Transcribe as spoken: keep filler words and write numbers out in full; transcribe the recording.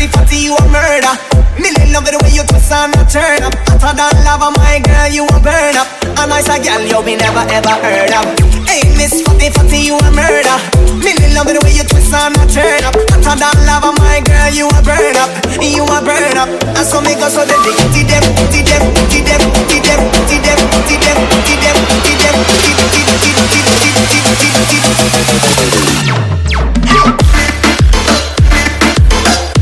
fatty, fatty, you a murder. Million love it the way you twist and a turn up. Hotter than lava, my girl, you a burn up. A nice a girl you be never ever heard of. Hey, Miss Fatty, fatty, you a murder. Million love it the way you twist and a turn up. Hotter than lava, my girl, you a burn up. You a burn up. And so me go so the kitty them, kitty them.